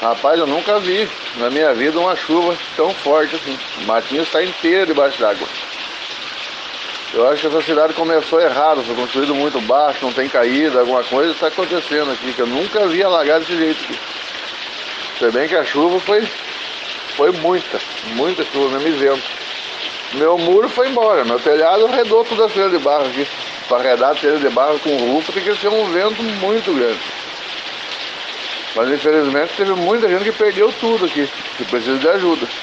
Rapaz, eu nunca vi na minha vida uma chuva tão forte assim. O matinho está inteiro debaixo d'água. Eu acho que essa cidade começou errado, foi construído muito baixo, não tem caída, alguma coisa está acontecendo aqui, que eu nunca vi alagar desse jeito aqui. Se bem que a chuva foi muita chuva, mesmo isento. Meu muro foi embora, meu telhado arredou toda a telha de barro aqui. Para arredar a telha de barro com rufo tem que ser um vento muito grande. Mas infelizmente teve muita gente que perdeu tudo aqui, que precisa de ajuda.